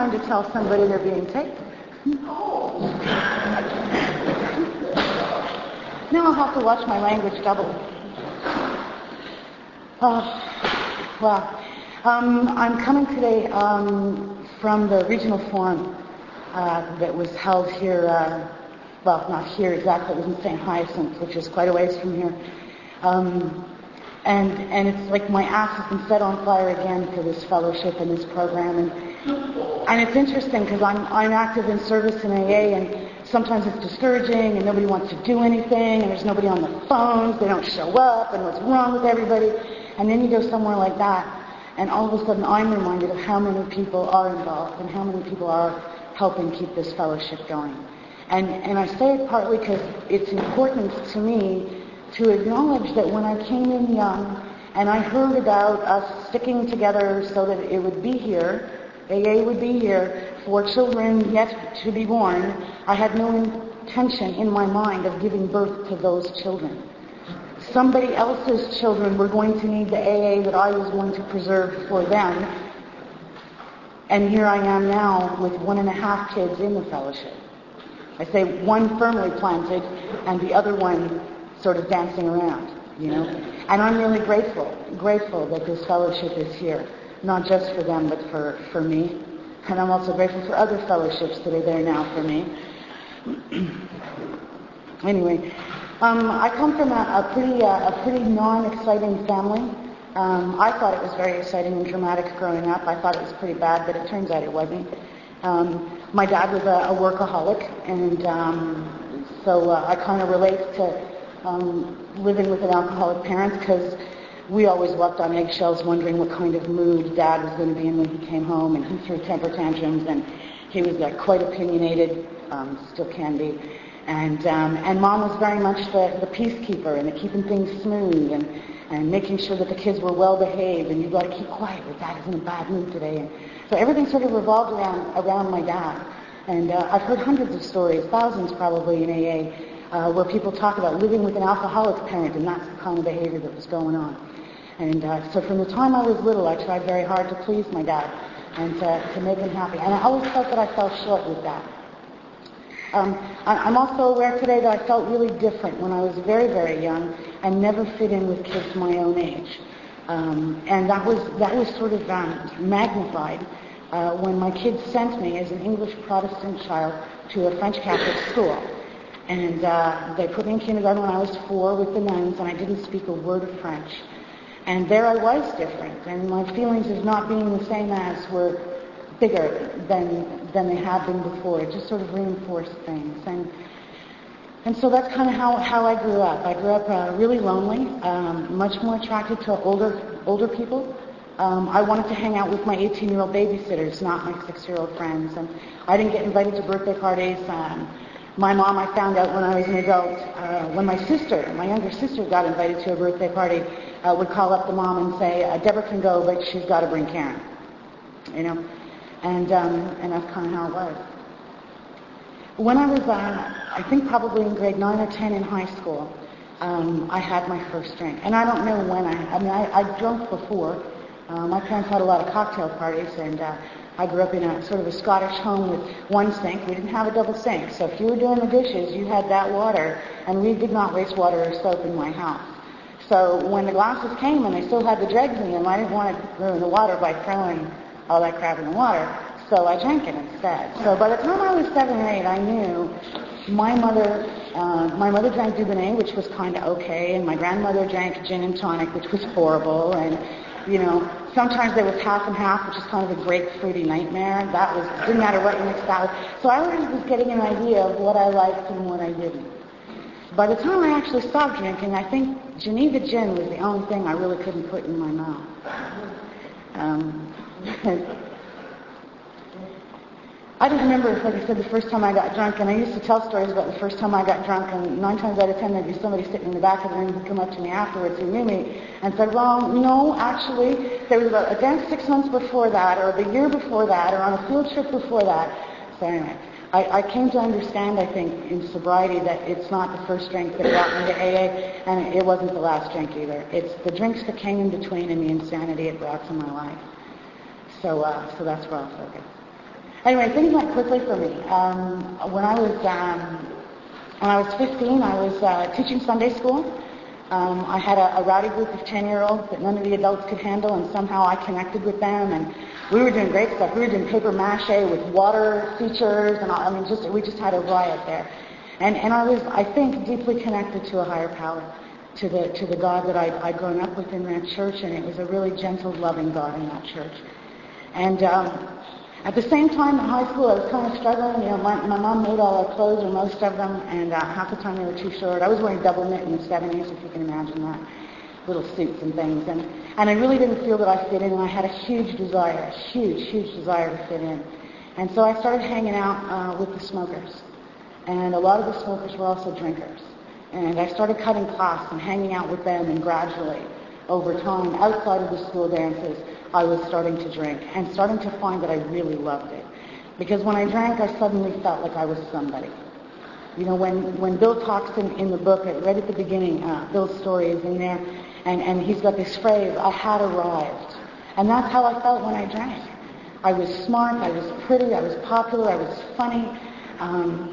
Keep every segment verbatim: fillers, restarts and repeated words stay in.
around to tell somebody they're being taped. Now I'll have to watch my language double. Oh, well, um, I'm coming today um, from the regional forum uh, that was held here, uh, well, not here exactly, it was in Saint Hyacinthe, which is quite a ways from here. Um, and and it's like my ass has been set on fire again for this fellowship and this program. And and it's interesting because I'm I'm active in service in A A, and sometimes it's discouraging and nobody wants to do anything and there's nobody on the phones, they don't show up, and what's wrong with everybody. And then you go somewhere like that, and all of a sudden I'm reminded of how many people are involved and how many people are helping keep this fellowship going. And and I say it partly because it's important to me to acknowledge that when I came in young and I heard about us sticking together so that it would be here, A A would be here for children yet to be born, I had no intention in my mind of giving birth to those children. Somebody else's children were going to need the A A that I was going to preserve for them. And here I am now with one and a half kids in the fellowship. I say one firmly planted and the other one sort of dancing around, you know. And I'm really grateful, grateful that this fellowship is here, not just for them, but for, for me. And I'm also grateful for other fellowships that are there now for me. Anyway, um, I come from a, a pretty, uh, a pretty non-exciting family. Um, I thought it was very exciting and dramatic growing up. I thought it was pretty bad, but it turns out it wasn't. Um, my dad was a, a workaholic, and um, so uh, I kind of relate to um, living with an alcoholic parent because we always walked on eggshells wondering what kind of mood Dad was going to be in when he came home, and he threw temper tantrums, and he was uh, quite opinionated, um, still can be. And um, and Mom was very much the, the peacekeeper and the keeping things smooth and, and making sure that the kids were well behaved, and you've got to keep quiet, but Dad is in a bad mood today. And so everything sort of revolved around around my dad. And uh, I've heard hundreds of stories, thousands probably in A A, uh, where people talk about living with an alcoholic parent, and that's the kind of behavior that was going on. And uh, so from the time I was little, I tried very hard to please my dad and to, to make him happy. And I always felt that I fell short with that. Um, I, I'm also aware today that I felt really different when I was very, very young and never fit in with kids my own age. Um, and that was that was sort of um, magnified uh, when my kids sent me as an English Protestant child to a French Catholic school. And uh, they put me in kindergarten when I was four with the nuns, and I didn't speak a word of French. And there I was different, and my feelings of not being the same as were bigger than than they had been before. It just sort of reinforced things. And and so that's kind of how, how I grew up. I grew up uh, really lonely, um, much more attracted to older older people. Um, I wanted to hang out with my eighteen-year-old babysitters, not my six-year-old friends. And I didn't get invited to birthday parties. Um, my mom, I found out when I was an adult, uh, when my sister, my younger sister, got invited to a birthday party, uh, would call up the mom and say, uh, Deborah can go, but she's got to bring Karen. You know? And um, and that's kind of how it was. When I was, uh, I think probably in grade nine or ten in high school, um, I had my first drink. And I don't know when I, I mean, I, I drunk before. Uh, my parents had a lot of cocktail parties, and uh, I grew up in a sort of a Scottish home with one sink. We didn't have a double sink. So if you were doing the dishes, you had that water, and we did not waste water or soap in my house. So when the glasses came and they still had the dregs in them, I didn't want to ruin the water by throwing all that crap in the water, so I drank it instead. So by the time I was seven or eight, I knew my mother, uh, my mother drank Dubonnet, which was kind of okay, and my grandmother drank gin and tonic, which was horrible, and, you know, sometimes there was half and half, which is kind of a grapefruity nightmare. That was, didn't matter what you mixed that with. So I already was getting an idea of what I liked and what I didn't. By the time I actually stopped drinking, I think Geneva gin was the only thing I really couldn't put in my mouth. Um, I don't remember, like I said, the first time I got drunk, and I used to tell stories about the first time I got drunk, and nine times out of ten there'd be somebody sitting in the back of the room who'd come up to me afterwards who knew me and said, well, no, actually, there was a, a dance six months before that, or the year before that, or on a field trip before that. So anyway, I, I came to understand, I think, in sobriety that it's not the first drink that brought me to A A, and it wasn't the last drink either. It's the drinks that came in between and the insanity it brought to my life. So, uh, so that's where I'll focus. Anyway, things went quickly for me. Um, when I was um, when I was fifteen, I was uh, teaching Sunday school. Um, I had a, a rowdy group of ten-year-olds that none of the adults could handle, and somehow I connected with them, and we were doing great stuff. We were doing paper mache with water features, and all, I mean, just we just had a riot there. And and I was, I think, deeply connected to a higher power, to the to the God that I'd, I'd grown up with in that church, and it was a really gentle, loving God in that church. And um, at the same time in high school, I was kind of struggling. You know, my, my mom made all our clothes, or most of them, and uh, half the time they were too short. I was wearing double knit in the seventies, if you can imagine that, little suits and things. And, and I really didn't feel that I fit in, and I had a huge desire, a huge, huge desire to fit in. And so I started hanging out uh, with the smokers. And a lot of the smokers were also drinkers. And I started cutting class and hanging out with them, and gradually, over time, outside of the school dances, I was starting to drink and starting to find that I really loved it. Because when I drank, I suddenly felt like I was somebody. You know, when, when Bill talks in, in the book, right at the beginning, uh, Bill's story is in there, and, and he's got this phrase, I had arrived. And that's how I felt when I drank. I was smart, I was pretty, I was popular, I was funny. Um,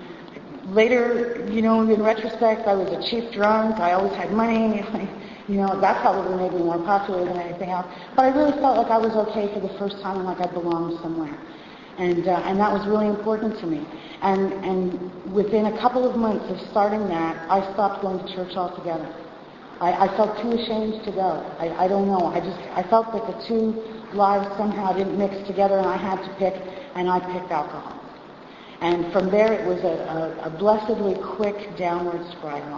later, you know, in retrospect, I was a cheap drunk, I always had money. You know, that probably made me more popular than anything else. But I really felt like I was okay for the first time and like I belonged somewhere. And uh, and that was really important to me. And and within a couple of months of starting that, I stopped going to church altogether. I, I felt too ashamed to go. I, I don't know. I just I felt that the two lives somehow didn't mix together, and I had to pick, and I picked alcohol. And from there, it was a, a, a blessedly quick downward spiral.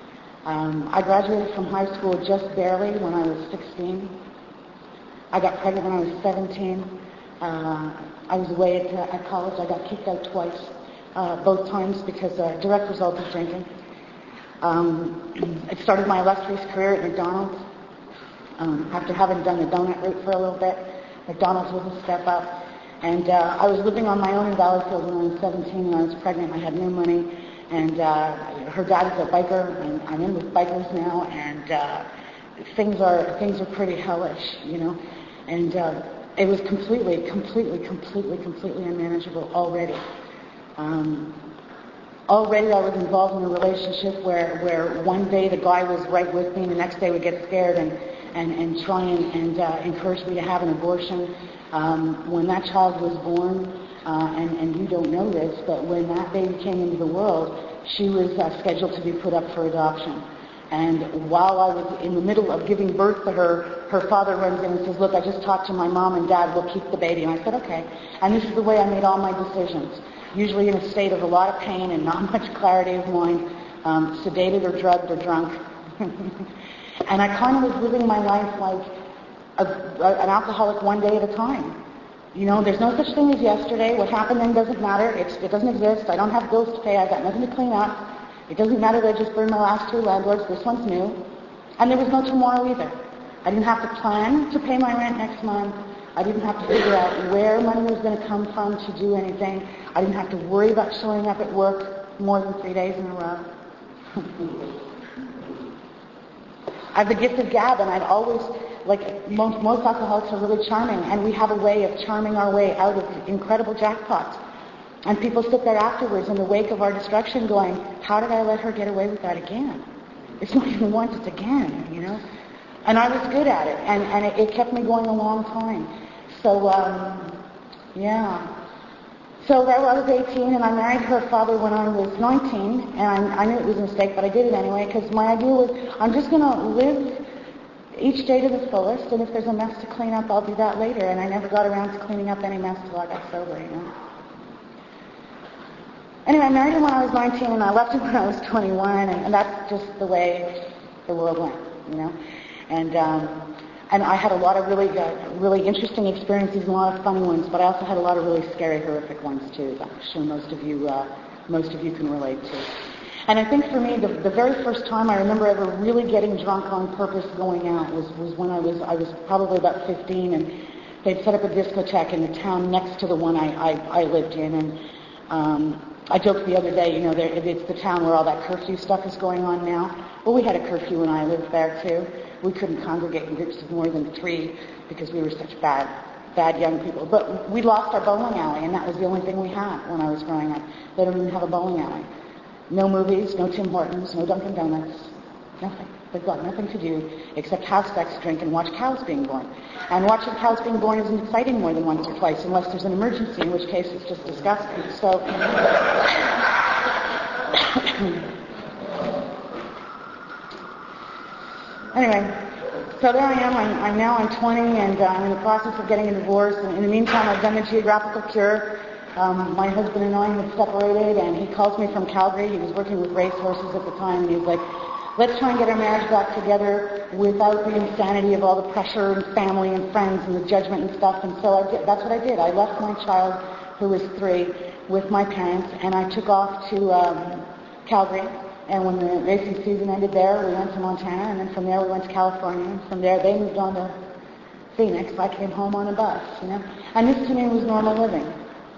Um, I graduated from high school just barely when I was sixteen. I got pregnant when I was seventeen. Uh, I was away at, uh, at college. I got kicked out twice, uh, both times because a uh, direct result of drinking. Um, I started my illustrious career at McDonald's. Um, after having done the donut route for a little bit, McDonald's was a step up. And uh, I was living on my own in Valleyfield when I was seventeen, and I was pregnant. I had no money. And uh, her dad is a biker, and I'm in with bikers now, and uh, things are things are pretty hellish, you know. And uh, it was completely, completely, completely, completely unmanageable already. Um, already I was involved in a relationship where, where one day the guy was right with me, and the next day would get scared and, and, and try and, and uh, encourage me to have an abortion. Um, when that child was born, Uh, and, and you don't know this, but when that baby came into the world, she was uh, scheduled to be put up for adoption. And while I was in the middle of giving birth to her, her father runs in and says, look, I just talked to my mom and dad, we'll keep the baby. And I said, okay. And this is the way I made all my decisions, usually in a state of a lot of pain and not much clarity of mind, um, sedated or drugged or drunk. And I kind of was living my life like a, a, an alcoholic one day at a time. You know, there's no such thing as yesterday. What happened then doesn't matter. It's, it doesn't exist. I don't have bills to pay. I've got nothing to clean up. It doesn't matter that I just burned my last two landlords. This one's new. And there was no tomorrow either. I didn't have to plan to pay my rent next month. I didn't have to figure out where money was going to come from to do anything. I didn't have to worry about showing up at work more than three days in a row. I have the gift of gab, and I've always, like most, most alcoholics are really charming, and we have a way of charming our way out of incredible jackpots. And people sit there afterwards in the wake of our destruction going, how did I let her get away with that again? It's not even once, it's again, you know? And I was good at it, and, and it, it kept me going a long time. So, um, yeah. So I was eighteen, and I married her father when I was nineteen, and I, I knew it was a mistake, but I did it anyway, because my idea was, I'm just going to live each day to the fullest, and if there's a mess to clean up, I'll do that later. And I never got around to cleaning up any mess till I got sober, you know. Anyway, I married him when I was nineteen, and I left him when I was twenty-one, and, and that's just the way the world went, you know. And um, and I had a lot of really, uh, really interesting experiences and a lot of funny ones, but I also had a lot of really scary, horrific ones too. That I'm sure most of you, uh, most of you can relate to. And I think for me, the, the very first time I remember ever really getting drunk on purpose going out was, was when I was I was probably about fifteen, and they'd set up a discotheque in the town next to the one I, I, I lived in. And um, I joked the other day, you know, there, it's the town where all that curfew stuff is going on now. Well, we had a curfew when I lived there too. We couldn't congregate in groups of more than three because we were such bad, bad young people. But we lost our bowling alley, and that was the only thing we had when I was growing up. They don't even have a bowling alley. No movies, no Tim Hortons, no Dunkin' Donuts, nothing. They've got nothing to do except have sex, drink, and watch cows being born. And watching cows being born isn't exciting more than once or twice, unless there's an emergency, in which case it's just disgusting. So, anyway, so there I am. I'm, I'm now I'm twenty, and uh, I'm in the process of getting a divorce. And in the meantime, I've done the geographical cure. Um, my husband and I had separated, and he calls me from Calgary. He was working with racehorses at the time, and he's like, let's try and get our marriage back together without the insanity of all the pressure and family and friends and the judgment and stuff. And so I did, that's what I did. I left my child, who was three, with my parents, and I took off to um, Calgary. And when the racing season ended there, we went to Montana, and then from there we went to California. And from there they moved on to Phoenix. I came home on a bus, you know. And this to me was normal living,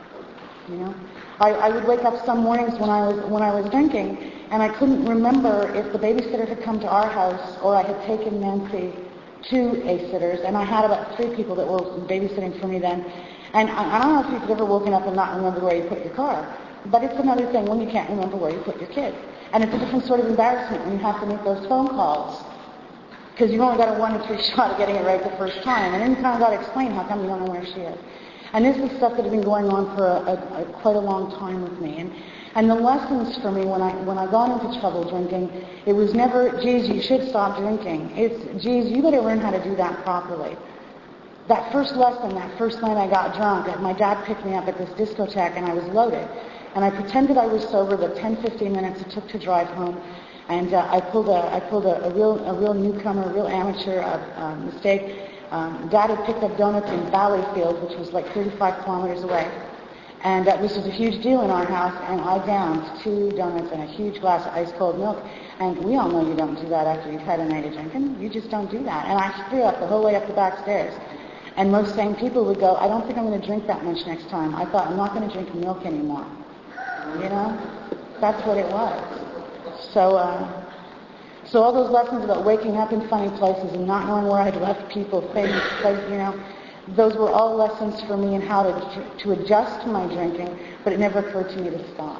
you know. I, I would wake up some mornings when I was when I was drinking, and I couldn't remember if the babysitter had come to our house or I had taken Nancy to a sitter's. And I had about three people that were babysitting for me then. And I, I don't know if you've ever woken up and not remember where you put your car, but it's another thing when you can't remember where you put your kids. And it's a different sort of embarrassment when you have to make those phone calls, because you've only got a one in three shot of getting it right the first time, and then you kind of got to explain how come you don't know where she is. And this is stuff that had been going on for a, a, a, quite a long time with me. And, and the lessons for me when I when I got into trouble drinking, it was never, geez, you should stop drinking. It's, geez, you better learn how to do that properly. That first lesson, that first night I got drunk, my dad picked me up at this discotheque, and I was loaded. And I pretended I was sober the ten, fifteen minutes it took to drive home. And uh, I pulled a I pulled a, a real a real newcomer, a real amateur uh, uh, mistake. Um, Dad had picked up donuts in Valleyfield, which was like thirty-five kilometers away. And uh, this was a huge deal in our house, and I downed two donuts and a huge glass of ice-cold milk. And we all know you don't do that after you've had a night of drinking. You just don't do that. And I threw up the whole way up the back stairs. And most sane people would go, I don't think I'm going to drink that much next time. I thought, I'm not going to drink milk anymore. You know? That's what it was. So, uh, so all those lessons about waking up in funny places and not knowing where I'd left people, things, places, you know, those were all lessons for me in how to to adjust to my drinking, but it never occurred to me to stop.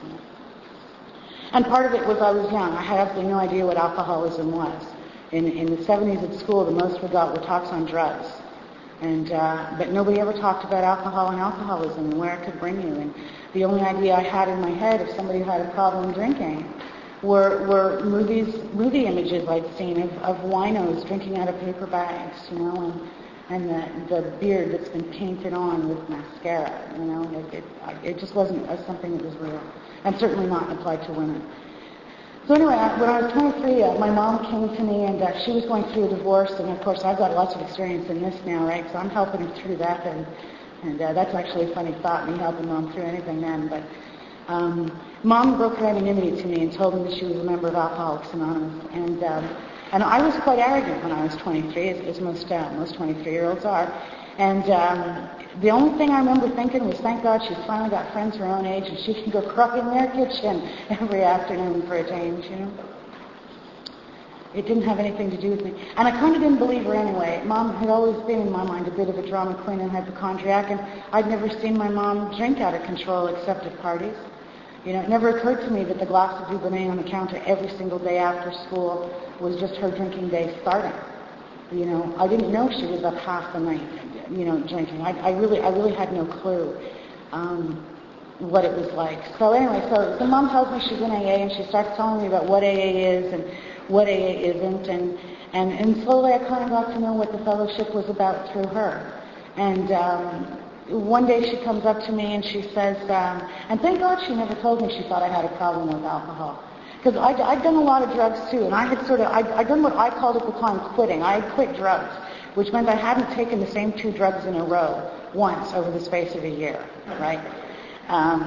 And part of it was I was young. I had absolutely no idea what alcoholism was. In in the seventies at school, the most we got were talks on drugs. And uh, but nobody ever talked about alcohol and alcoholism and where it could bring you. And the only idea I had in my head of somebody who had a problem drinking were were movies, movie images I'd seen of, of winos drinking out of paper bags, you know, and, and the, the beard that's been painted on with mascara, you know. It, it, it just wasn't uh, something that was real, and certainly not applied to women. So anyway, when I was twenty-three, uh, my mom came to me, and uh, she was going through a divorce, and of course I've got lots of experience in this now, right? So I'm helping her through that, and, and uh, that's actually a funny thought, me helping mom through anything then. But um, mom broke her anonymity to me and told me that she was a member of Alcoholics Anonymous, and um, and I was quite arrogant when I was twenty-three, as, as most uh, most twenty-three-year-olds are. And um, the only thing I remember thinking was, thank God she's finally got friends her own age and she can go cry in their kitchen every afternoon for a change, you know. It didn't have anything to do with me. And I kind of didn't believe her anyway. Mom had always been, in my mind, a bit of a drama queen and hypochondriac, and I'd never seen my mom drink out of control except at parties. You know, it never occurred to me that the glass of Dubonnet on the counter every single day after school was just her drinking day starting. You know, I didn't know she was up half the night, you know, drinking. I, I really, I really had no clue um, what it was like. So anyway, so, so Mom tells me she's in A A, and she starts telling me about what A A is and what A A isn't, and and and slowly I kind of got to know what the fellowship was about through her. And um, one day she comes up to me and she says, um, and thank God she never told me she thought I had a problem with alcohol. Because I'd, I'd done a lot of drugs too, and I had sort of, I'd, I'd done what I called at the time quitting. I had quit drugs, which meant I hadn't taken the same two drugs in a row once over the space of a year, right? Um,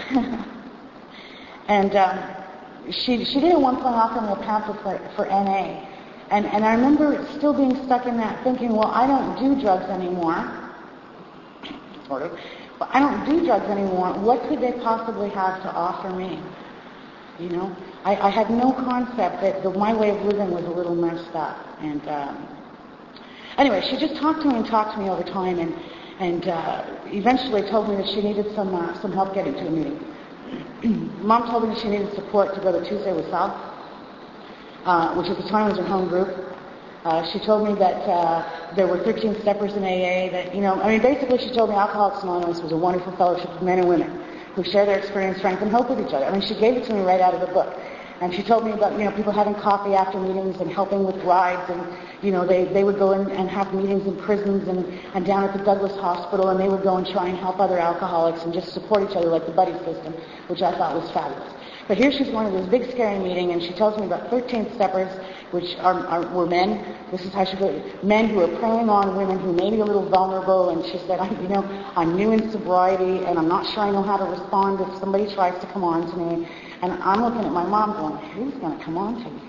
and um, she she did at one point offer me a pamphlet for, for N A, and, and I remember still being stuck in that thinking, well, I don't do drugs anymore, sort of, but I don't do drugs anymore. What could they possibly have to offer me? You know, I, I had no concept that the, my way of living was a little messed up, and um, Anyway, she just talked to me and talked to me over time, and and uh, eventually told me that she needed some uh, some help getting to a meeting. Mom told me that she needed support to go to Tuesday with Sal, uh, which at the time was her home group. Uh, she told me that uh, there were thirteen steppers in A A, that, you know, I mean, basically she told me Alcoholics Anonymous was a wonderful fellowship of men and women who share their experience, strength, and hope with each other. I mean, she gave it to me right out of the book. And she told me about, you know, people having coffee after meetings and helping with rides, and, you know, they, they would go in and have meetings in prisons and, and down at the Douglas Hospital, and they would go and try and help other alcoholics and just support each other like the buddy system, which I thought was fabulous. But here she's going to this big scary meeting, and she tells me about thirteen steppers, which are, are were men. This is how she put it: men who are preying on women who may be a little vulnerable. And she said, I, you know, I'm new in sobriety, and I'm not sure I know how to respond if somebody tries to come on to me. And I'm looking at my mom going, who's going to come on to me?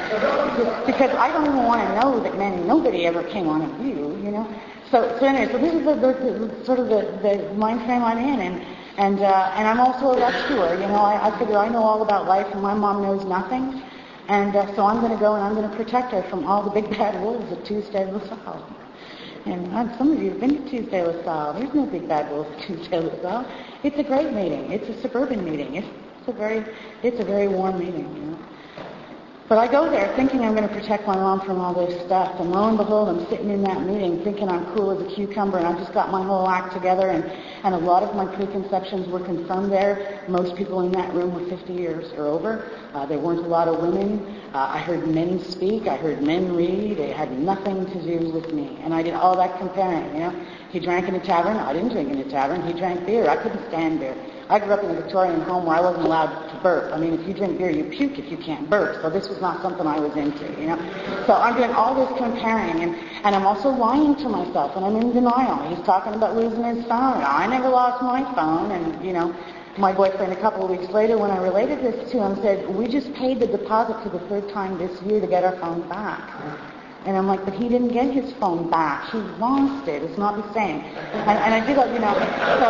Because I don't even want to know that men, nobody ever came on at you, you know. So, so anyway, so this is the, the, the sort of the, the mind frame I'm in, and and uh, and I'm also a rescuer. You know, I, I figure I know all about life, and my mom knows nothing, and uh, so I'm going to go and I'm going to protect her from all the big bad wolves at Tuesday with Sal. And uh, some of you have been to Tuesday with Sal. There's no big bad wolves at Tuesday with Sal. It's a great meeting. It's a suburban meeting. It's a very, it's a very warm meeting, you know. But I go there thinking I'm going to protect my mom from all this stuff, and lo and behold, I'm sitting in that meeting thinking I'm cool as a cucumber, and I've just got my whole act together, and, and a lot of my preconceptions were confirmed there. Most people in that room were fifty years or over. Uh, there weren't a lot of women. Uh, I heard men speak. I heard men read. It had nothing to do with me, and I did all that comparing, you know. He drank in a tavern. I didn't drink in a tavern. He drank beer. I couldn't stand beer. I grew up in a Victorian home where I wasn't allowed to burp. I mean, if you drink beer, you puke if you can't burp. So this was not something I was into, you know. So I'm doing all this comparing, and, and I'm also lying to myself, and I'm in denial. He's talking about losing his phone. I never lost my phone, and, you know, my boyfriend a couple of weeks later, when I related this to him, said, we just paid the deposit for the third time this year to get our phone back. And I'm like, but he didn't get his phone back. He lost it. It's not the same. And, and I did, you know,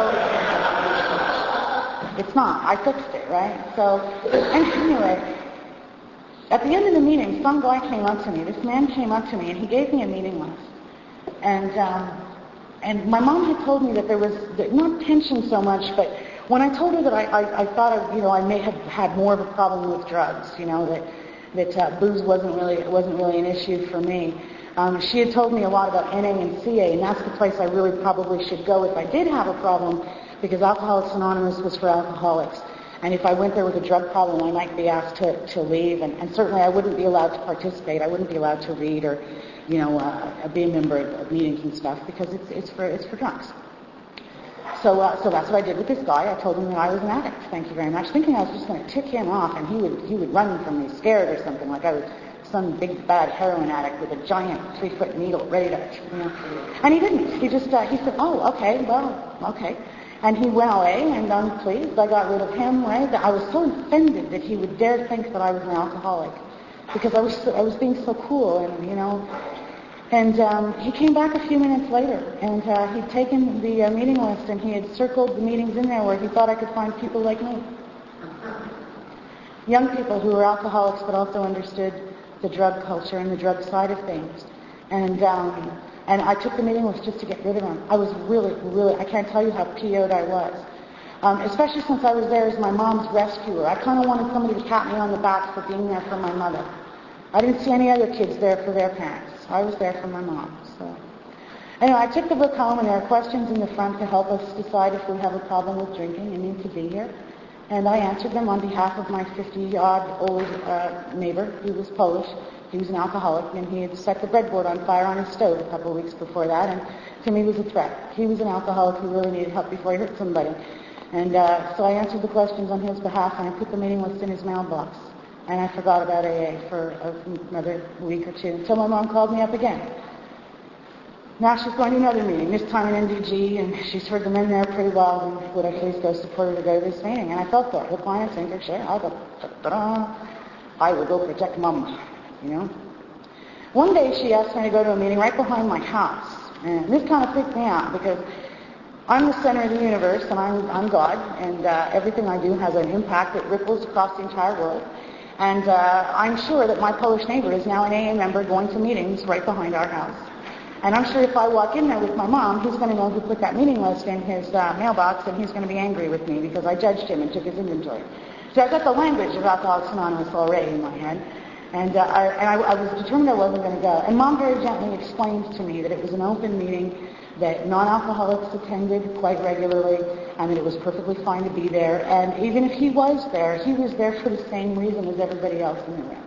so it's not. I fixed it, right? So anyway, at the end of the meeting, some guy came up to me. This man came up to me, and he gave me a meeting list. And um, and my mom had told me that there was not tension so much, but when I told her that I, I, I thought, I, you know, I may have had more of a problem with drugs, you know, that that uh, booze wasn't really wasn't really an issue for me. Um, she had told me a lot about N A and C A, and that's the place I really probably should go if I did have a problem, because Alcoholics Anonymous was for alcoholics. And if I went there with a drug problem, I might be asked to, to leave, and, and certainly I wouldn't be allowed to participate. I wouldn't be allowed to read or, you know, uh, be a member of, of meetings and stuff, because it's it's for it's for drunks. So, uh, so that's what I did with this guy. I told him that I was an addict. Thank you very much. Thinking I was just going to tick him off, and he would he would run from me, scared or something, like I was some big bad heroin addict with a giant three foot needle ready to, you know. And he didn't. He just uh, he said, "Oh, okay, well, okay." And he went away, and I'm pleased. I got rid of him. Right? I was so offended that he would dare think that I was an alcoholic, because I was so, I was being so cool, and you know. And um, he came back a few minutes later, and uh, he'd taken the uh, meeting list, and he had circled the meetings in there where he thought I could find people like me. Young people who were alcoholics but also understood the drug culture and the drug side of things. And um, and I took the meeting list just to get rid of them. I was really, really, I can't tell you how P O'd I was. Um, especially since I was there as my mom's rescuer. I kind of wanted somebody to pat me on the back for being there for my mother. I didn't see any other kids there for their parents. I was there for my mom. So anyway, I took the book home, and there are questions in the front to help us decide if we have a problem with drinking and need to be here. And I answered them on behalf of my fifty-odd old uh, neighbor. He was Polish. He was an alcoholic, and he had set the breadboard on fire on his stove a couple of weeks before that, and to me was a threat. He was an alcoholic who really needed help before he hurt somebody. And uh, so I answered the questions on his behalf, and I put the meeting list in his mailbox. And I forgot about A A for another week or two until my mom called me up again. Now she's going to another meeting, this time in N D G, and she's heard the men there pretty well, and would I please go support her to go to this meeting? And I felt that. Hook, line, and sinker, sure, I'll go. Ta-da. I will go protect Mama, you know. One day she asked me to go to a meeting right behind my house. And this kind of freaked me out, because I'm the center of the universe, and I'm, I'm God, and uh, everything I do has an impact that ripples across the entire world. And uh, I'm sure that my Polish neighbor is now an A A member going to meetings right behind our house. And I'm sure if I walk in there with my mom, he's going to know who put that meeting list in his uh, mailbox, and he's going to be angry with me because I judged him and took his inventory. So I've got the language of Alcoholics Anonymous already in my head. And, uh, I, and I, I was determined I wasn't going to go. And Mom very gently explained to me that it was an open meeting, that non-alcoholics attended quite regularly, and that it was perfectly fine to be there. And even if he was there, he was there for the same reason as everybody else in the room.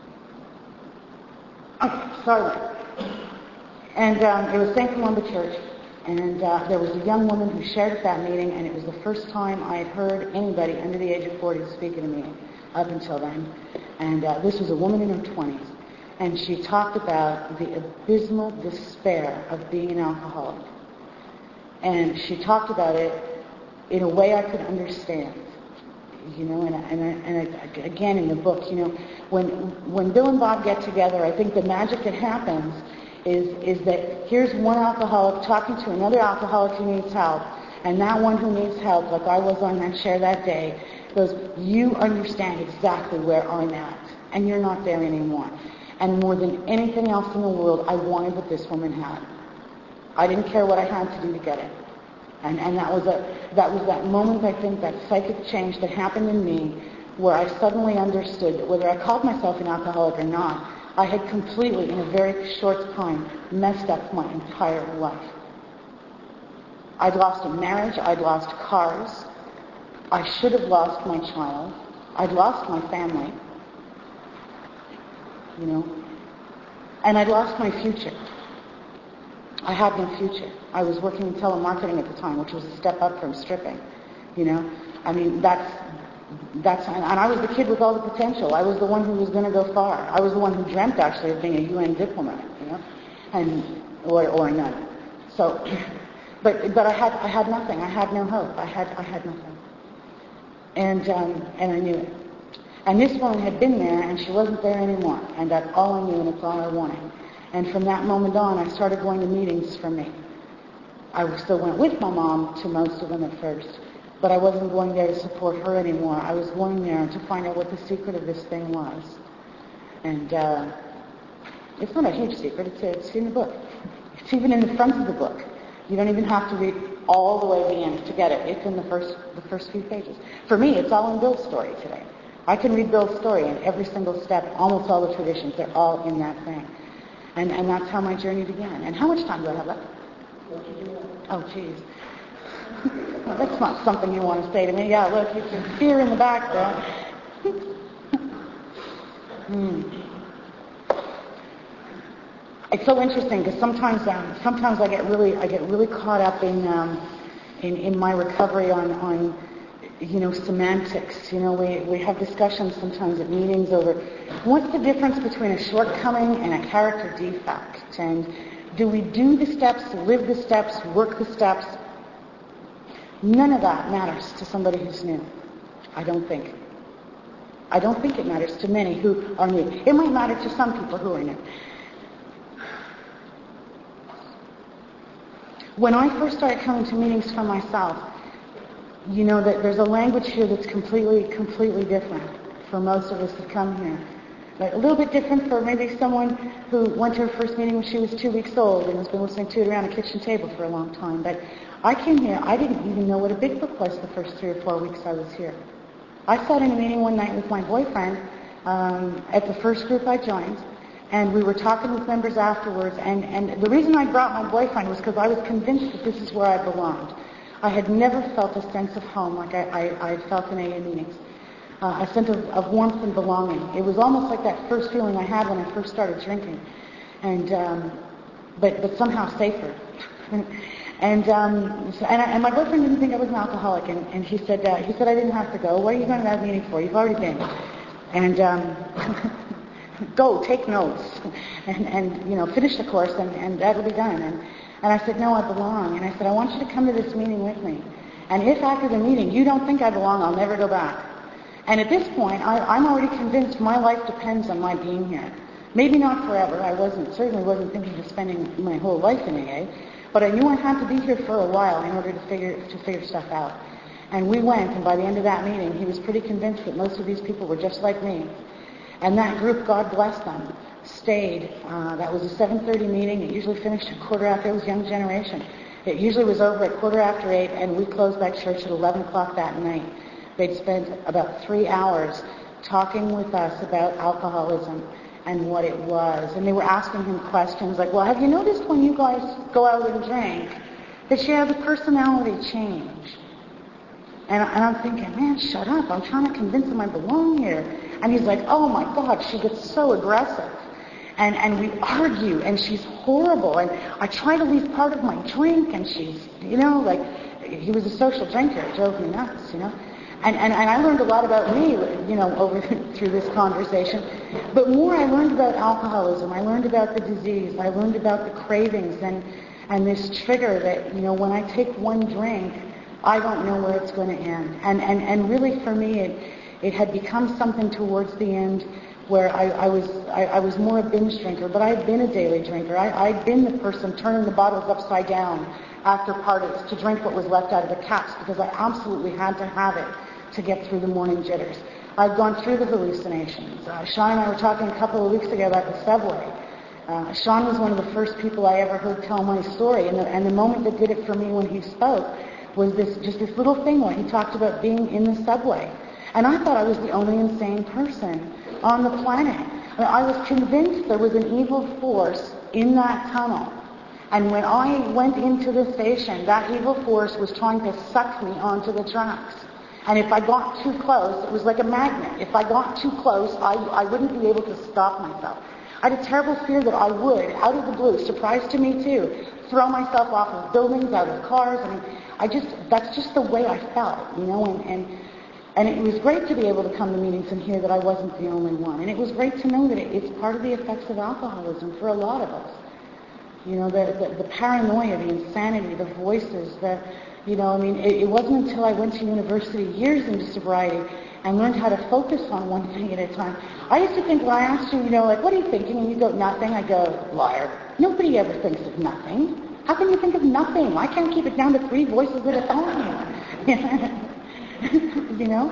Okay, sorry. And um, it was Saint Columba Church, and uh, there was a young woman who shared at that meeting, and it was the first time I had heard anybody under the age of forty speak at a meeting up until then. And uh, this was a woman in her twenties, and she talked about the abysmal despair of being an alcoholic. And she talked about it in a way I could understand. You know, and, and, and again in the book, you know, when when Bill and Bob get together, I think the magic that happens is is that here's one alcoholic talking to another alcoholic who needs help, and that one who needs help, like I was on that share that day, goes, you understand exactly where I'm at, and you're not there anymore. And more than anything else in the world, I wanted what this woman had. I didn't care what I had to do to get it. And, and that was a that was that moment, I think, that psychic change that happened in me, where I suddenly understood that whether I called myself an alcoholic or not, I had completely, in a very short time, messed up my entire life. I'd lost a marriage, I'd lost cars, I should have lost my child, I'd lost my family, you know, and I'd lost my future. I had no future. I was working in telemarketing at the time, which was a step up from stripping, you know. I mean, that's, that's, and I was the kid with all the potential. I was the one who was going to go far. I was the one who dreamt, actually, of being a U N diplomat, you know, and, or, or a nun. So, but, but I had, I had nothing. I had no hope. I had, I had nothing. And, um, and I knew it. And this woman had been there, and she wasn't there anymore. And that's all I knew, and it's all I wanted. And from that moment on, I started going to meetings for me. I still went with my mom to most of them at first, but I wasn't going there to support her anymore. I was going there to find out what the secret of this thing was. And uh, it's not a huge secret. It's, it's in the book. It's even in the front of the book. You don't even have to read all the way to the end to get it. It's in the first, the first few pages. For me, it's all in Bill's story today. I can read Bill's story in every single step, almost all the traditions. They're all in that thing. And, and that's how my journey began. And how much time do I have left? Oh, jeez. Well, that's not something you want to say to me. Yeah, look, you can fear in the back there. hmm. It's so interesting because sometimes, um, sometimes I get really, I get really caught up in, um, in, in my recovery on, on, you know, semantics. You know, we, we have discussions sometimes at meetings over what's the difference between a shortcoming and a character defect, and do we do the steps, live the steps, work the steps? None of that matters to somebody who's new. I don't think. I don't think it matters to many who are new. It might matter to some people who are new. When I first started coming to meetings for myself, you know that there's a language here that's completely, completely different for most of us that come here. But a little bit different for maybe someone who went to her first meeting when she was two weeks old and has been listening to it around a kitchen table for a long time. But I came here, I didn't even know what a big book was the first three or four weeks I was here. I sat in a meeting one night with my boyfriend um, at the first group I joined, and we were talking with members afterwards, and, and the reason I brought my boyfriend was because I was convinced that this is where I belonged. I had never felt a sense of home like I, I, I felt in A A meetings, uh, a sense of, of warmth and belonging. It was almost like that first feeling I had when I first started drinking, and um, but but somehow safer. and um, so, and, I, and my boyfriend didn't think I was an alcoholic, and, and he said uh, he said I didn't have to go. What are you going to that meeting for? You've already been, and um, go take notes, and and you know finish the course, and, and that'll be done. And And I said, no, I belong. And I said, I want you to come to this meeting with me. And if after the meeting you don't think I belong, I'll never go back. And at this point, I, I'm already convinced my life depends on my being here. Maybe not forever. I wasn't certainly wasn't thinking of spending my whole life in A A. But I knew I had to be here for a while in order to figure to figure stuff out. And we went, and by the end of that meeting, he was pretty convinced that most of these people were just like me. And that group, God bless them, stayed. Uh, that was a seven thirty meeting. It usually finished at quarter after. It was Young Generation. It usually was over at quarter after eight, and we closed that church at eleven o'clock that night. They'd spent about three hours talking with us about alcoholism and what it was. And they were asking him questions like, well, have you noticed when you guys go out and drink that you have the personality change? And, and I'm thinking, man, shut up. I'm trying to convince him I belong here. And he's like, oh my God, she gets so aggressive. And, and we argue, and she's horrible. And I try to leave part of my drink, and she's, you know, like, he was a social drinker. It drove me nuts, you know. And, and, and I learned a lot about me, you know, over through this conversation. But more, I learned about alcoholism. I learned about the disease. I learned about the cravings and, and this trigger that, you know, when I take one drink, I don't know where it's going to end. And, and, and really, for me, it, it had become something towards the end where I, I was I, I was more a binge drinker, but I had been a daily drinker. I, I'd been the person turning the bottles upside down after parties to drink what was left out of the caps because I absolutely had to have it to get through the morning jitters. I'd gone through the hallucinations. Uh, Sean and I were talking a couple of weeks ago about the subway. Uh, Sean was one of the first people I ever heard tell my story, and the, and the moment that did it for me when he spoke was this just this little thing where he talked about being in the subway. And I thought I was the only insane person on the planet. I, mean, I was convinced there was an evil force in that tunnel. And when I went into the station, that evil force was trying to suck me onto the tracks. And if I got too close, it was like a magnet. If I got too close, I, I wouldn't be able to stop myself. I had a terrible fear that I would, out of the blue, surprise to me too, throw myself off of buildings, out of cars. I mean, I just, that's just the way I felt, you know, and, and And it was great to be able to come to meetings and hear that I wasn't the only one. And it was great to know that it, it's part of the effects of alcoholism for a lot of us. You know, the, the, the paranoia, the insanity, the voices, the, you know, I mean, it, it wasn't until I went to university years into sobriety and learned how to focus on one thing at a time. I used to think when I asked you, you know, like, what are you thinking? And you go, nothing. I go, liar. Nobody ever thinks of nothing. How can you think of nothing? I can't keep it down to three voices at a time. You know?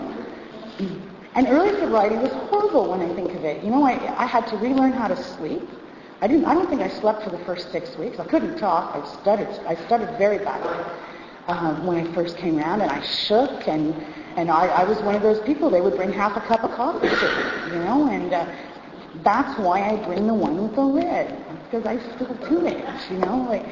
And early sobriety was horrible when I think of it. You know, I, I had to relearn how to sleep. I didn't. I don't think I slept for the first six weeks. I couldn't talk. I stuttered. I stuttered very badly um, when I first came around, and I shook. And and I, I was one of those people. They would bring half a cup of coffee to me, you know. And uh, that's why I bring the one with the lid, because I still do it, you know. Like,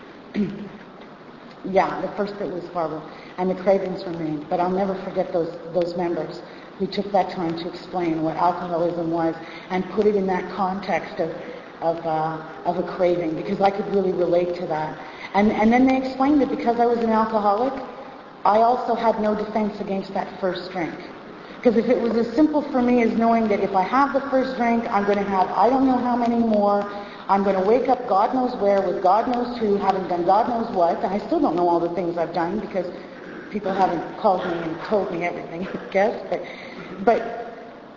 yeah, the first bit was horrible, and the cravings remained. But I'll never forget those those members who took that time to explain what alcoholism was and put it in that context of of uh, of a craving, because I could really relate to that. And and then they explained that because I was an alcoholic, I also had no defense against that first drink. Because if it was as simple for me as knowing that if I have the first drink, I'm going to have I don't know how many more. I'm going to wake up God knows where with God knows who, having done God knows what, and I still don't know all the things I've done because people haven't called me and told me everything, I guess. But, but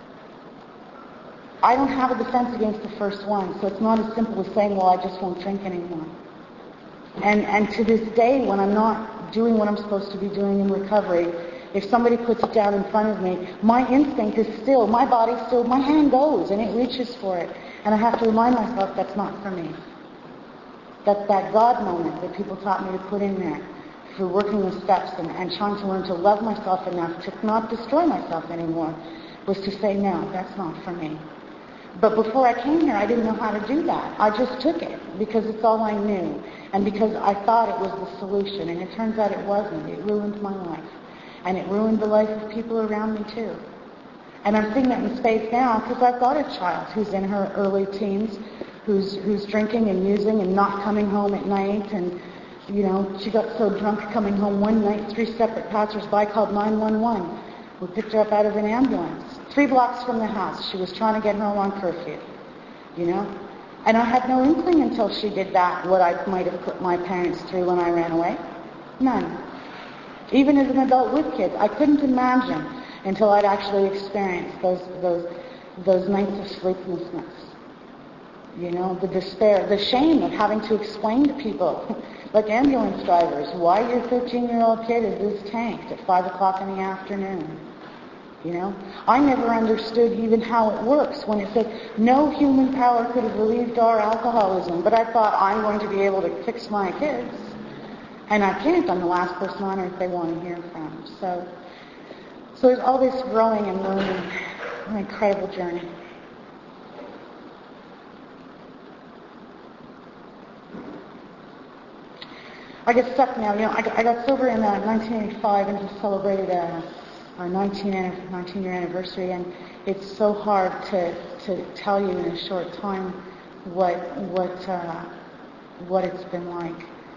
I don't have a defense against the first one, so it's not as simple as saying, well, I just won't drink anymore. And and to this day, when I'm not doing what I'm supposed to be doing in recovery, if somebody puts it down in front of me, my instinct is still, my body still, my hand goes and it reaches for it. And I have to remind myself that's not for me. That that God moment that people taught me to put in there through working the steps and, and trying to learn to love myself enough to not destroy myself anymore was to say, no, that's not for me. But before I came here, I didn't know how to do that. I just took it because it's all I knew. And because I thought it was the solution. And it turns out it wasn't. It ruined my life. And it ruined the life of people around me too. And I'm seeing that in spades now because I've got a child who's in her early teens, who's who's drinking and using and not coming home at night. And, you know, she got so drunk coming home one night, three separate passers-by called nine one one. We picked her up out of an ambulance. Three blocks from the house. She was trying to get home on curfew, you know. And I had no inkling until she did that what I might have put my parents through when I ran away. None. Even as an adult with kids, I couldn't imagine until I'd actually experienced those those those nights of sleeplessness. You know, the despair, the shame of having to explain to people, like ambulance drivers, why your thirteen-year-old kid is this tanked at five o'clock in the afternoon. You know, I never understood even how it works when it said no human power could have relieved our alcoholism. But I thought I'm going to be able to fix my kids, and I can't. I'm the last person on earth they want to hear from. So, so there's all this growing and learning, an incredible journey. I get stuck now. You know, I got, I got sober in uh, nineteen eighty-five and just celebrated a. our nineteen-year anniversary, and it's so hard to, to tell you in a short time what what uh, what it's been like.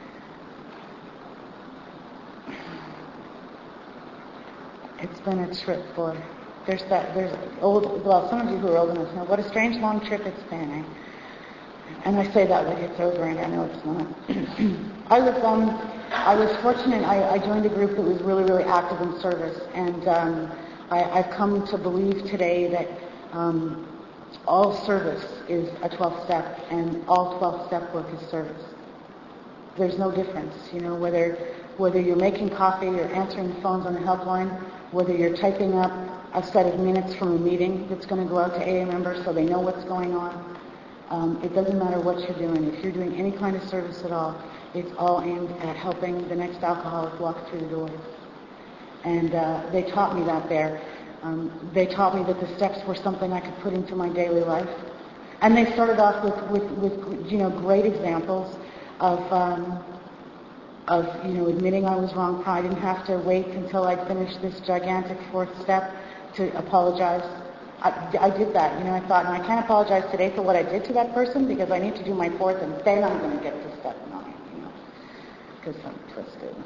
It's been a trip, boy. There's that. There's old. Well, some of you who are old enough know what a strange long trip it's been. Eh? And I say that like it's over, and I know it's not. I was um, I was fortunate. I, I joined a group that was really, really active in service, and um, I, I've come to believe today that um, all service is a twelve-step, and all twelve-step work is service. There's no difference, you know, whether whether you're making coffee or answering the phones on the helpline, whether you're typing up a set of minutes from a meeting that's going to go out to A A members so they know what's going on. Um, it doesn't matter what you're doing. If you're doing any kind of service at all, it's all aimed at helping the next alcoholic walk through the doors. And uh, they taught me that there. Um, they taught me that the steps were something I could put into my daily life. And they started off with, with, with you know, great examples of, um, of, you know, admitting I was wrong. I didn't have to wait until I'd finished this gigantic fourth step to apologize. I, I did that, you know, I thought, and I can't apologize today for what I did to that person because I need to do my fourth and then I'm going to get to step nine, you know, because I'm twisted.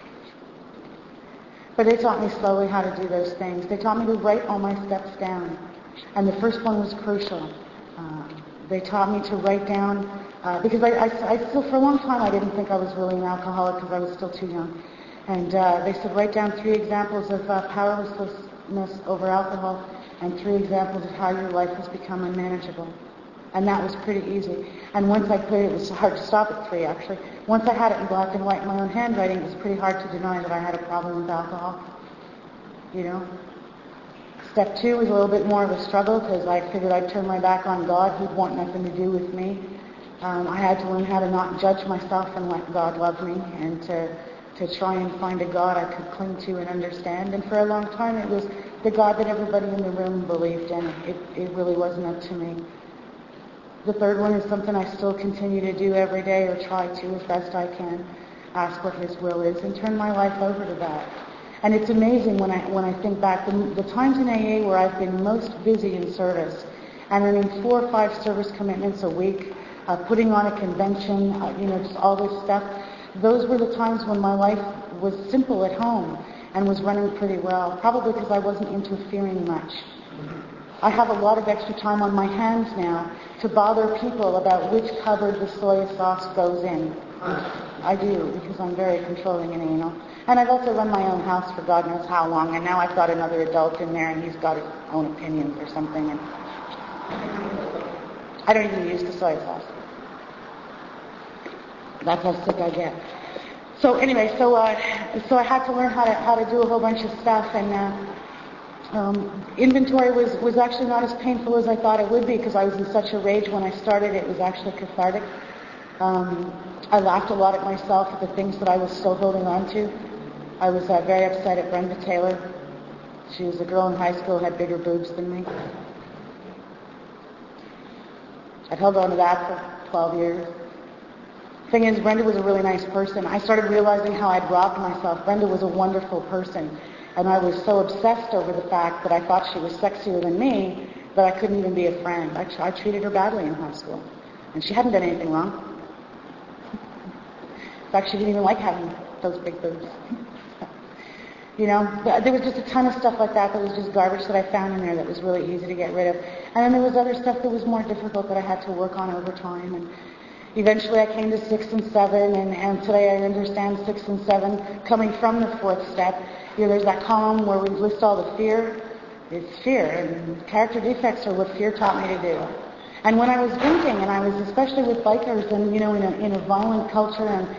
But they taught me slowly how to do those things. They taught me to write all my steps down. And the first one was crucial. Uh, they taught me to write down, uh, because I, I, I still, for a long time, I didn't think I was really an alcoholic because I was still too young. And uh, they said, write down three examples of uh, powerlessness over alcohol and three examples of how your life has become unmanageable. And that was pretty easy. And once I put it, it was hard to stop at three, actually. Once I had it in black and white in my own handwriting, it was pretty hard to deny that I had a problem with alcohol. You know? Step two was a little bit more of a struggle because I figured I'd turn my back on God. He'd want nothing to do with me. Um, I had to learn how to not judge myself and let God love me and to to try and find a God I could cling to and understand. And for a long time it was the God that everybody in the room believed in. It, it really wasn't up to me. The third one is something I still continue to do every day, or try to as best I can. Ask what His will is and turn my life over to that. And it's amazing when I when I think back, the, the times in A A where I've been most busy in service, and then in four or five service commitments a week, uh, putting on a convention, uh, you know, just all this stuff, those were the times when my life was simple at home and was running pretty well, probably because I wasn't interfering much. I have a lot of extra time on my hands now to bother people about which cupboard the soy sauce goes in. I do, because I'm very controlling and anal. And I've also run my own house for God knows how long, and now I've got another adult in there, and he's got his own opinions or something. And I don't even use the soy sauce. That's how sick I get. So anyway, so uh, so I had to learn how to how to do a whole bunch of stuff, and uh, um, inventory was was actually not as painful as I thought it would be because I was in such a rage when I started. It was actually cathartic. Um, I laughed a lot at myself at the things that I was still holding on to. I was uh, very upset at Brenda Taylor. She was a girl in high school who had bigger boobs than me. I'd held on to that for twelve years. Thing is, Brenda was a really nice person. I started realizing how I'd robbed myself. Brenda was a wonderful person, and I was so obsessed over the fact that I thought she was sexier than me that I couldn't even be a friend. I, I treated her badly in high school, and she hadn't done anything wrong. In fact, she didn't even like having those big boobs. You know, there was just a ton of stuff like that that was just garbage that I found in there that was really easy to get rid of. And then there was other stuff that was more difficult that I had to work on over time. And eventually I came to six and seven, and, and today I understand six and seven coming from the fourth step. You know, there's that column where we list all the fear. It's fear, and character defects are what fear taught me to do. And when I was drinking, and I was especially with bikers and, you know, in a, in a violent culture and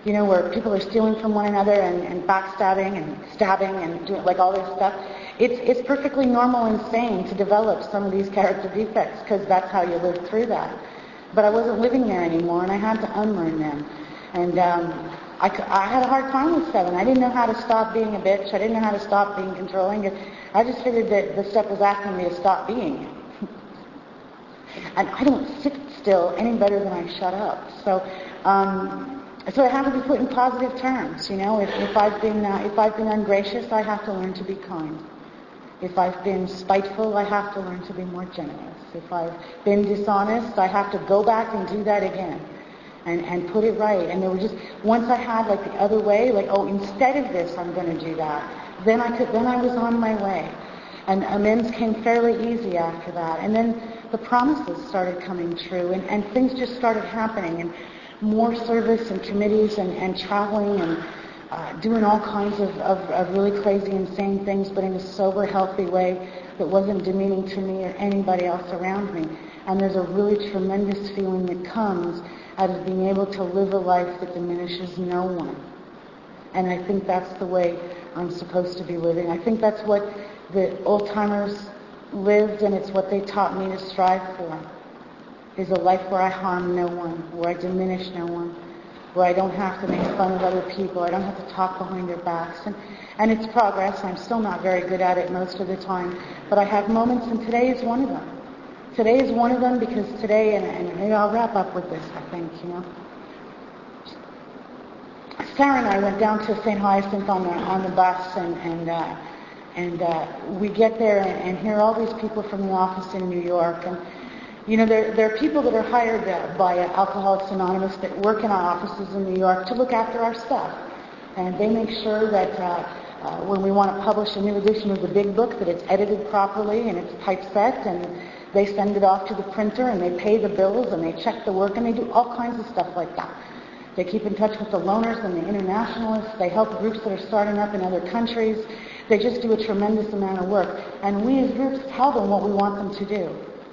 you know, where people are stealing from one another and, and backstabbing and stabbing and doing like all this stuff. It's it's perfectly normal and sane to develop some of these character defects because that's how you live through that. But I wasn't living there anymore, and I had to unlearn them. And um, I, I had a hard time with seven. I didn't know how to stop being a bitch. I didn't know how to stop being controlling. I just figured that the stuff was asking me to stop being. And I don't sit still any better than I shut up. So, um, so it had to be put in positive terms. You know, if, if I've been uh, if I've been ungracious, I have to learn to be kind. If I've been spiteful, I have to learn to be more generous. If I've been dishonest, I have to go back and do that again, and and put it right. And there were just once I had like the other way, like oh, instead of this, I'm going to do that. Then I could. Then I was on my way. And amends came fairly easy after that. And then the promises started coming true, and, and things just started happening, and more service and committees and, and traveling and uh, doing all kinds of, of, of really crazy, insane things, but in a sober, healthy way that wasn't demeaning to me or anybody else around me. And there's a really tremendous feeling that comes out of being able to live a life that diminishes no one. And I think that's the way I'm supposed to be living. I think that's what the old-timers lived, and it's what they taught me to strive for, is a life where I harm no one, where I diminish no one, where I don't have to make fun of other people, I don't have to talk behind their backs. And, and it's progress. I'm still not very good at it most of the time, but I have moments, and today is one of them. Today is one of them because today, and, and maybe I'll wrap up with this, I think, you know. Sarah and I went down to Saint Hyacinth on the, on the bus, and, and uh, And uh, we get there and, and hear all these people from the office in New York. And, you know, there, there are people that are hired uh, by uh, Alcoholics Anonymous that work in our offices in New York to look after our stuff. And they make sure that uh, uh, when we want to publish a new edition of the Big Book, that it's edited properly and it's typeset, and they send it off to the printer, and they pay the bills, and they check the work, and they do all kinds of stuff like that. They keep in touch with the loners and the internationalists. They help groups that are starting up in other countries. They just do a tremendous amount of work. And we as groups tell them what we want them to do.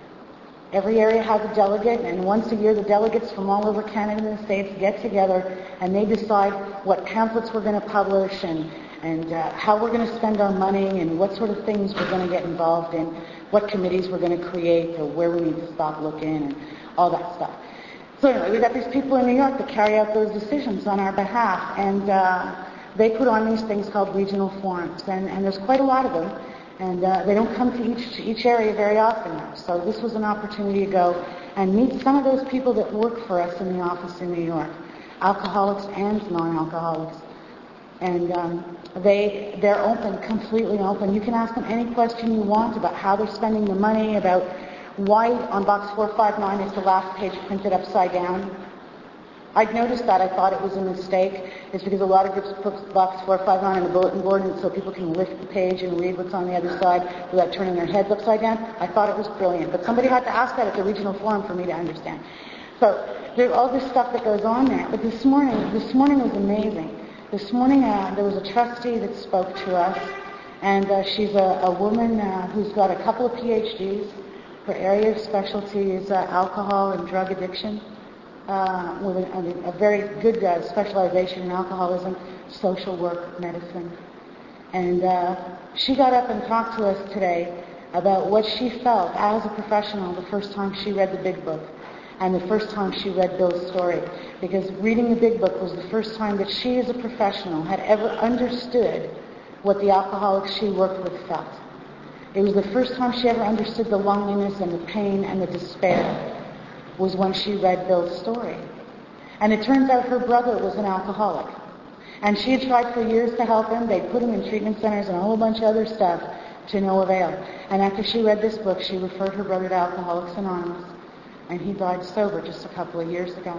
Every area has a delegate, and once a year the delegates from all over Canada and the States get together, and they decide what pamphlets we're going to publish, and, and uh, how we're going to spend our money, and what sort of things we're going to get involved in, what committees we're going to create, or where we need to stop looking, and all that stuff. So anyway, we've got these people in New York that carry out those decisions on our behalf, and uh, they put on these things called regional forums, and, and there's quite a lot of them, and uh, they don't come to each each area very often now. So this was an opportunity to go and meet some of those people that work for us in the office in New York, alcoholics and non-alcoholics. And um, they, they're open, completely open. You can ask them any question you want about how they're spending the money, about why on box four five nine is the last page printed upside down. I'd noticed that. I thought it was a mistake. It's because a lot of groups put box four five nine on the bulletin board and so people can lift the page and read what's on the other side without turning their heads upside down. I thought it was brilliant. But somebody had to ask that at the regional forum for me to understand. So there's all this stuff that goes on there. But this morning, this morning was amazing. This morning uh, there was a trustee that spoke to us, and uh, she's a, a woman uh, who's got a couple of P H Ds. Her area of specialty is uh, alcohol and drug addiction, uh, with a, a very good uh, specialization in alcoholism, social work, medicine. And uh, she got up and talked to us today about what she felt as a professional the first time she read the Big Book and the first time she read Bill's story. Because reading the Big Book was the first time that she as a professional had ever understood what the alcoholics she worked with felt. It was the first time she ever understood the loneliness and the pain and the despair, was when she read Bill's story. And it turns out her brother was an alcoholic. And she had tried for years to help him. They put him in treatment centers and a whole bunch of other stuff to no avail. And after she read this book, she referred her brother to Alcoholics Anonymous. And he died sober just a couple of years ago.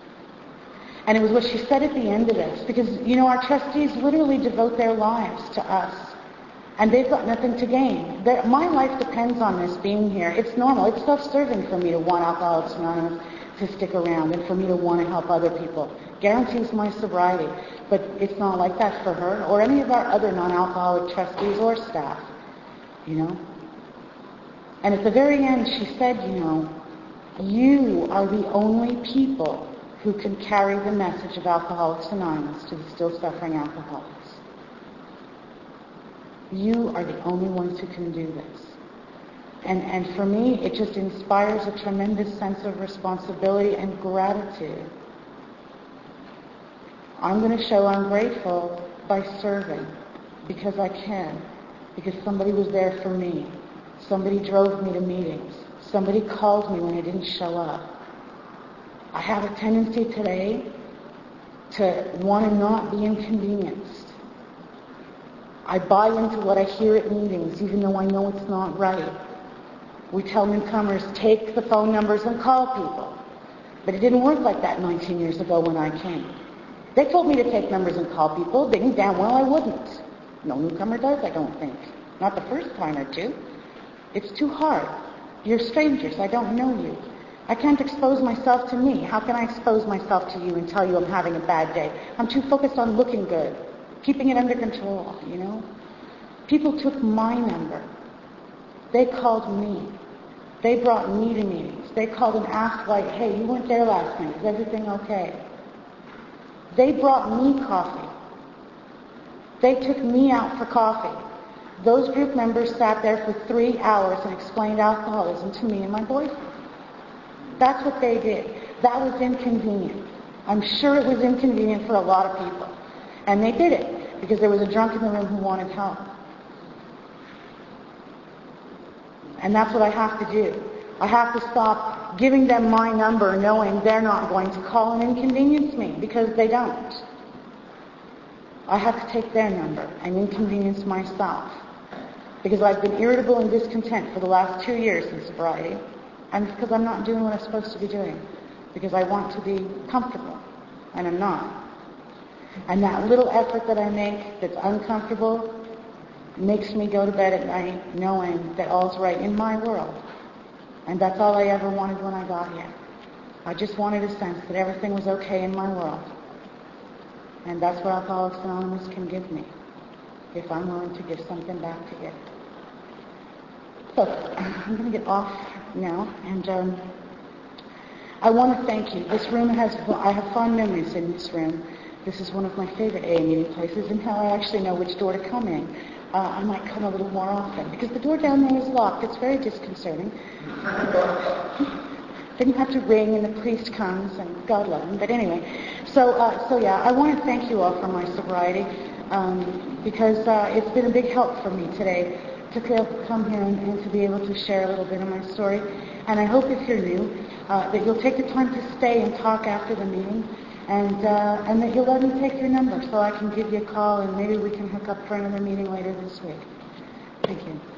And it was what she said at the end of this. Because, you know, our trustees literally devote their lives to us. And they've got nothing to gain. They're, my life depends on this being here. It's normal. It's self-serving for me to want Alcoholics Anonymous to stick around and for me to want to help other people. Guarantees my sobriety. But it's not like that for her or any of our other non-alcoholic trustees or staff. You know? And at the very end, she said, you know, you are the only people who can carry the message of Alcoholics Anonymous to the still suffering alcoholics. You are the only ones who can do this. And, and for me, it just inspires a tremendous sense of responsibility and gratitude. I'm going to show I'm grateful by serving, because I can, because somebody was there for me. Somebody drove me to meetings. Somebody called me when I didn't show up. I have a tendency today to want to not be inconvenienced. I buy into what I hear at meetings, even though I know it's not right. We tell newcomers, take the phone numbers and call people. But it didn't work like that nineteen years ago when I came. They told me to take numbers and call people. They knew damn well I wouldn't. No newcomer does, I don't think. Not the first time or two. It's too hard. You're strangers. I don't know you. I can't expose myself to me. How can I expose myself to you and tell you I'm having a bad day? I'm too focused on looking good, keeping it under control, you know? People took my number. They called me. They brought me to meetings. They called and asked, like, hey, you weren't there last night. Is everything okay? They brought me coffee. They took me out for coffee. Those group members sat there for three hours and explained alcoholism to me and my boyfriend. That's what they did. That was inconvenient. I'm sure it was inconvenient for a lot of people. And they did it because there was a drunk in the room who wanted help. And that's what I have to do. I have to stop giving them my number knowing they're not going to call and inconvenience me, because they don't. I have to take their number and inconvenience myself, because I've been irritable and discontent for the last two years in sobriety, and it's because I'm not doing what I'm supposed to be doing, because I want to be comfortable, and I'm not. And that little effort that I make that's uncomfortable makes me go to bed at night knowing that all's right in my world. And that's all I ever wanted when I got here. I just wanted a sense that everything was okay in my world. And that's what Alcoholics Anonymous can give me, if I'm willing to give something back to it. So, I'm going to get off now, and um, I want to thank you. This room has, I have fond memories in this room. This is one of my favorite A A meeting places, and now I actually know which door to come in. Uh, I might come a little more often, because the door down there is locked. It's very disconcerting. Then you have to ring, and the priest comes, and God love him. But anyway, so uh, so yeah, I want to thank you all for my sobriety, um, because uh, it's been a big help for me today to be able to come here and, and to be able to share a little bit of my story. And I hope if you're new, uh, that you'll take the time to stay and talk after the meeting. And uh, and that you'll let me take your number so I can give you a call, and maybe we can hook up for another meeting later this week. Thank you.